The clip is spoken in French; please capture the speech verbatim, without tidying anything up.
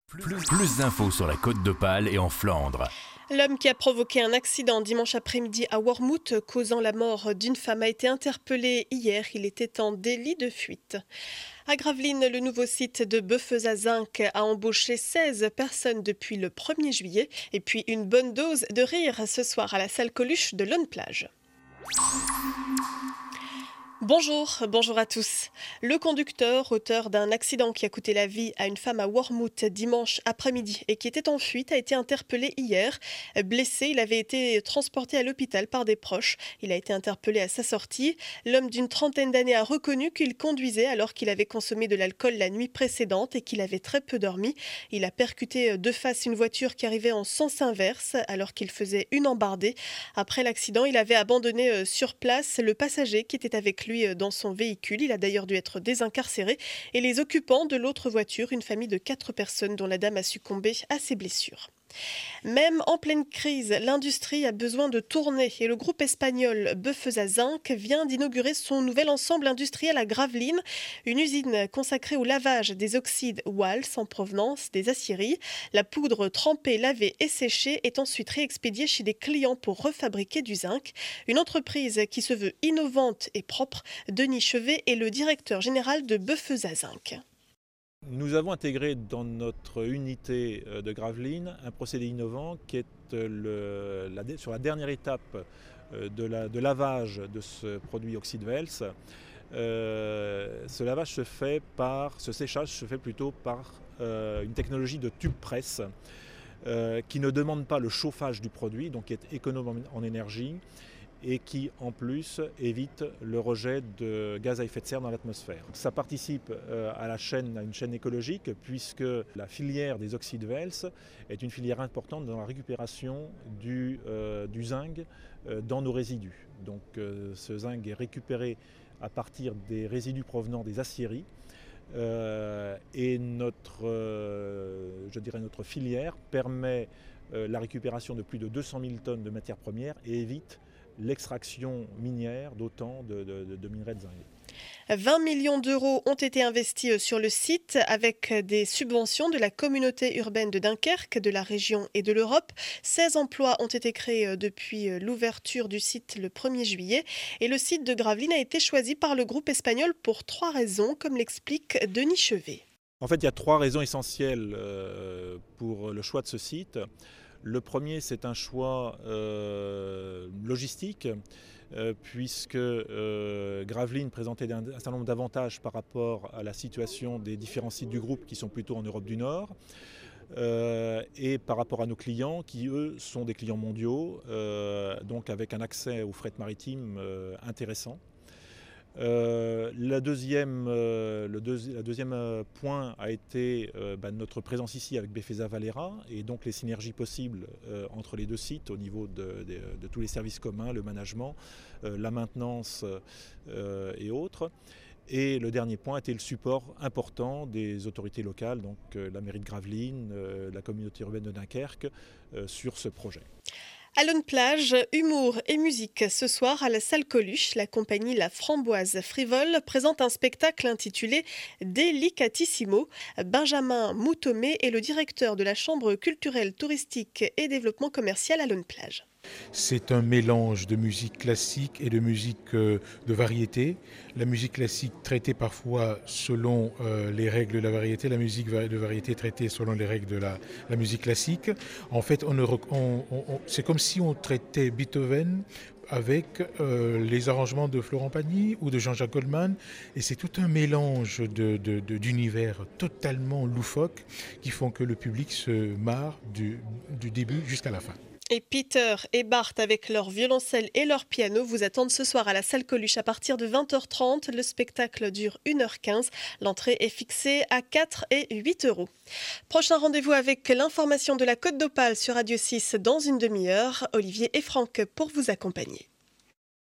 Plus, plus d'infos sur la Côte d'Opale et en Flandre. L'homme qui a provoqué un accident dimanche après-midi à Wormhout, causant la mort d'une femme, a été interpellé hier. Il était en délit de fuite. À Gravelines, le nouveau site de Beffeuse à Zinc a embauché seize personnes depuis le premier juillet. Et puis une bonne dose de rire ce soir à la salle Coluche de Lonne-Plage. Bonjour, bonjour à tous. Le conducteur, auteur d'un accident qui a coûté la vie à une femme à Wormhout dimanche après-midi et qui était en fuite, a été interpellé hier. Blessé, il avait été transporté à l'hôpital par des proches. Il a été interpellé à sa sortie. L'homme d'une trentaine d'années a reconnu qu'il conduisait alors qu'il avait consommé de l'alcool la nuit précédente et qu'il avait très peu dormi. Il a percuté de face une voiture qui arrivait en sens inverse alors qu'il faisait une embardée. Après l'accident, il avait abandonné sur place le passager qui était avec lui dans son véhicule. Il a d'ailleurs dû être désincarcéré. Et les occupants de l'autre voiture, une famille de quatre personnes dont la dame a succombé à ses blessures. Même en pleine crise, l'industrie a besoin de tourner et le groupe espagnol Beffeuse à Zinc vient d'inaugurer son nouvel ensemble industriel à Gravelines, une usine consacrée au lavage des oxydes Wals en provenance des aciéries. La poudre trempée, lavée et séchée est ensuite réexpédiée chez des clients pour refabriquer du zinc. Une entreprise qui se veut innovante et propre. Denis Chevet est le directeur général de Beffeuse à Zinc. Nous avons intégré dans notre unité de Gravelines un procédé innovant qui est le, la, sur la dernière étape de, la, de lavage de ce produit oxyde Wels. Euh, ce lavage se fait par, ce séchage se fait plutôt par euh, une technologie de tube presse euh, qui ne demande pas le chauffage du produit, donc qui est économe en énergie et qui en plus évite le rejet de gaz à effet de serre dans l'atmosphère. Ça participe à la chaîne, à une chaîne écologique puisque la filière des oxydes Wels est une filière importante dans la récupération du, euh, du zinc euh, dans nos résidus. Donc euh, ce zinc est récupéré à partir des résidus provenant des aciéries euh, et notre, euh, je dirais notre filière permet euh, la récupération de plus de deux cent mille tonnes de matières premières et évite l'extraction minière d'autant de, de, de, de minerais de zinc. vingt millions d'euros ont été investis sur le site avec des subventions de la communauté urbaine de Dunkerque, de la région et de l'Europe. seize emplois ont été créés depuis l'ouverture du site le premier juillet. Et le site de Gravelines a été choisi par le groupe espagnol pour trois raisons, comme l'explique Denis Chevet. En fait, il y a trois raisons essentielles pour le choix de ce site. Le premier, c'est un choix euh, logistique, euh, puisque euh, Gravelines présentait un, un certain nombre d'avantages par rapport à la situation des différents sites du groupe qui sont plutôt en Europe du Nord, euh, et par rapport à nos clients qui, eux, sont des clients mondiaux, euh, donc avec un accès au fret maritime euh, intéressant. Euh, la deuxième, euh, le deux, la deuxième euh, point a été euh, bah, notre présence ici avec Befesa Valera et donc les synergies possibles euh, entre les deux sites au niveau de, de, de tous les services communs, le management, euh, la maintenance euh, et autres. Et le dernier point a été le support important des autorités locales, donc euh, la mairie de Gravelines, euh, la communauté urbaine de Dunkerque, euh, sur ce projet. À Lonne-Plage, humour et musique. Ce soir, à la salle Coluche, la compagnie La Framboise Frivole présente un spectacle intitulé Delicatissimo. Benjamin Moutomé est le directeur de la Chambre culturelle, touristique et développement commercial à Lonne-Plage. C'est un mélange de musique classique et de musique euh, de variété. La musique classique traitée parfois selon euh, les règles de la variété, la musique de variété traitée selon les règles de la, la musique classique. En fait, on, on, on, on, c'est comme si on traitait Beethoven avec euh, les arrangements de Florent Pagny ou de Jean-Jacques Goldman. Et c'est tout un mélange de, de, de, d'univers totalement loufoques qui font que le public se marre du, du début jusqu'à la fin. Et Peter et Bart, avec leur violoncelle et leur piano, vous attendent ce soir à la salle Coluche à partir de vingt heures trente. Le spectacle dure une heure quinze. L'entrée est fixée à quatre et huit euros. Prochain rendez-vous avec l'information de la Côte d'Opale sur Radio six dans une demi-heure. Olivier et Franck pour vous accompagner.